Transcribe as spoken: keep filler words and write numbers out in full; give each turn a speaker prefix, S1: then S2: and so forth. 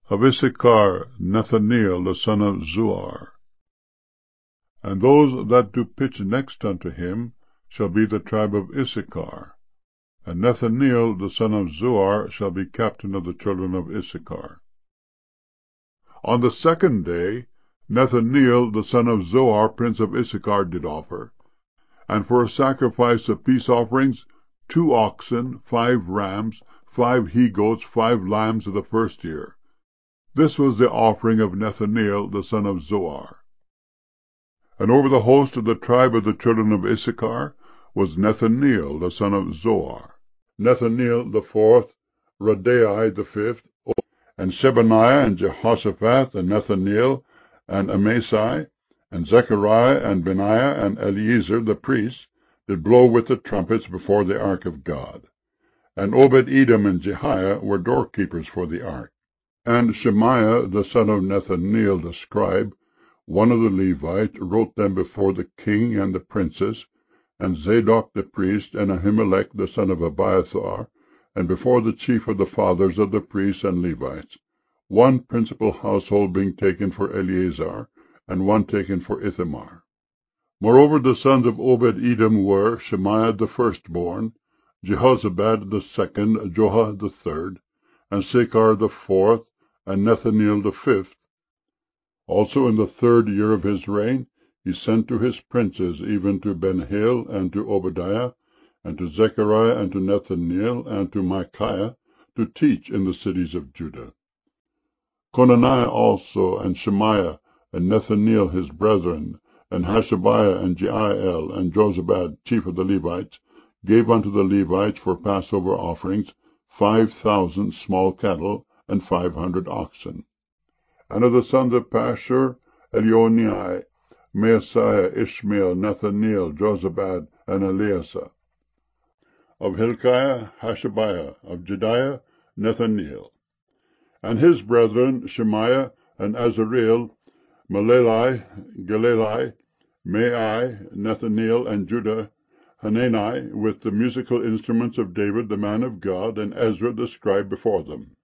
S1: Of Issachar, Nethaneel the son of Zuar. And those that do pitch next unto him shall be the tribe of Issachar. And Nethaneel the son of Zuar shall be captain of the children of Issachar. On the second day Nethaneel the son of Zoar prince of Issachar did offer, and for a sacrifice of peace offerings, two oxen, five rams, five he-goats, five lambs of the first year. This was the offering of Nethaneel the son of Zoar. And over the host of the tribe of the children of Issachar was Nethaneel the son of Zoar. Nethaneel the fourth, Radai the fifth, and Shebaniah and Jehoshaphat and Nethaneel and Amasai and Zechariah and Benaiah and Eleazar the priests did blow with the trumpets before the ark of God. And Obed-Edom and Jehiah were doorkeepers for the ark. And Shemaiah the son of Nethaneel the scribe, one of the Levites, wrote them before the king and the princes, and Zadok the priest, and Ahimelech the son of Abiathar, and before the chief of the fathers of the priests and Levites, one principal household being taken for Eleazar, and one taken for Ithamar. Moreover, the sons of Obed-Edom were Shemaiah the firstborn, Jehozabad the second, Joah the third, and Sechar the fourth, and Nethaneel the fifth. Also in the third year of his reign he sent to his princes, even to Ben-Hail, and to Obadiah, and to Zechariah, and to Nethaneel, and to Micaiah, to teach in the cities of Judah. Conaniah also, and Shemaiah, and Nethaneel his brethren, and Hashabiah, and Jeiel, and Jozabad, chief of the Levites, gave unto the Levites for Passover offerings five thousand small cattle, and five hundred oxen. And of the sons of Pashur, Elionai, Maaseiah, Ishmael, Nethaneel, Jozabad, and Eleazar. Of Hilkiah, Hashabiah. Of Jediah, Nethaneel. And his brethren, Shemaiah, and Azareel, Malelai, Galelai, Mai, Nethaneel, and Judah, Hanani, with the musical instruments of David the man of God, and Ezra the scribe before them.